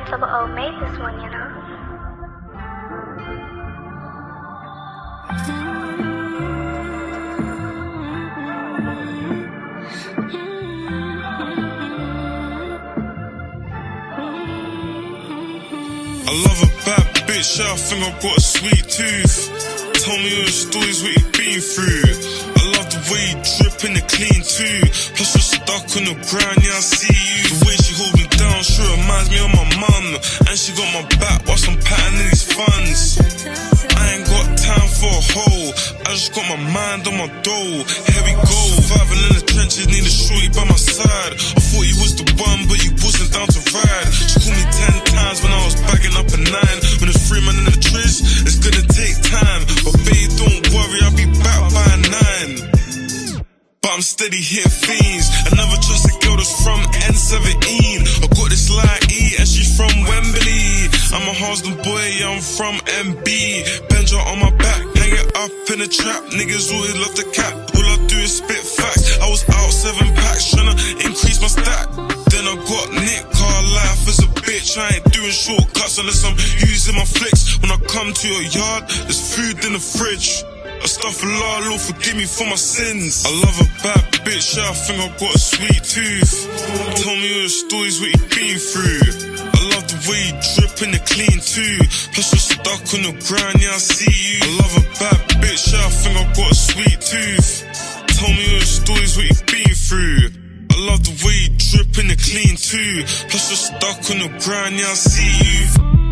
Double O made this one, you know? I love a bad bitch, I think I've got a sweet tooth. Tell me all the stories, what you've been through. I love the way you drip in the clean too. Plus you're stuck on the grind, yeah I see you. The way she hold me down sure reminds me of my mum. And she got my back whilst I'm patting these funds. I ain't got time for a hoe, I just got my mind on my dough. Here we go, surviving in the trenches, need a shorty by my side. I thought you was the one, but you wasn't down to ride. She called me 10 times when I was bagging up a 9. When there's 3 men in the trish, it's gonna take time. But babe, don't worry, I'll be back by 9. But I'm steady hitting fiends. I never trust a girl that's from N17. I got this line E and she's from Wembley. I'm a Harsden boy, I'm from MB. Benja on my back, hang it up in the trap. Niggas always love the cap, all I do is spit facts. I was out 7 packs, tryna increase my stack. Then I got Nick, car life is a bitch. I ain't doing shortcuts unless I'm using my flicks. When I come to your yard, there's food in the fridge. Astaghfirullah, Lord forgive me for my sins. I love a bad bitch, I think I've got a sweet tooth. Tell me all the stories, what you've been through. I love the way you drip in the clean too. Plus you're stuck on the grind, yeah I see you. I love a bad bitch, I think I've got a sweet tooth. Tell me all the stories, what you've been through. I love the way you drip in the clean too. Plus you're stuck on the grind, yeah I see you.